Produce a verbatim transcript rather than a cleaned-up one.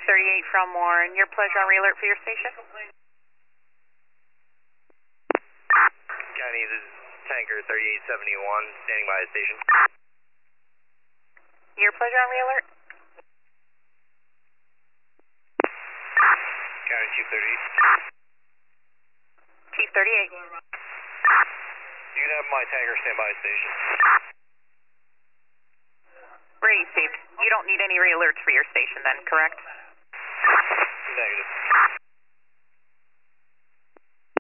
thirty-eight from Warren. Your pleasure on re-alert for your station. County, this is Tanker thirty-eight seventy-one, standing by the station. Your pleasure on re-alert. County Chief thirty-eight. Chief thirty-eight. You can have my tanker stand by the station. Received. You don't need any re-alerts for your station then, correct?